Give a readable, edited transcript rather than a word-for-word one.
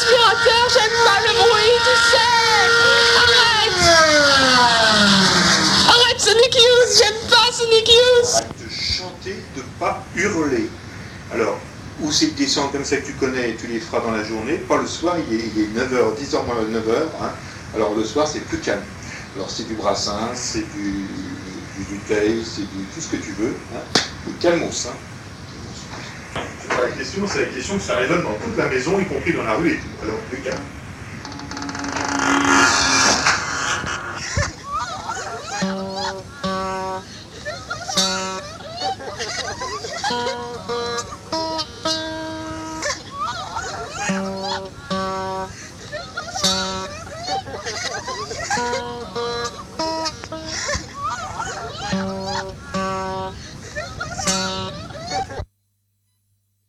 l'aspirateur, j'aime pas le bruit, tu sais. Arrête Sonic Youth, j'aime pas Sonic Youth. Arrête de chanter, de pas hurler. Alors, ou c'est des sons comme ça que tu connais et tu les feras dans la journée, pas le soir, il est 9h, 10h moins 9h, hein. Alors le soir c'est plus calme. Alors c'est du Brassens, c'est du Duteil, c'est du tout ce que tu veux, hein. Et calmos, hein. C'est pas la question, c'est la question que ça résonne dans toute la maison, y compris dans la rue et tout. Alors plus calme.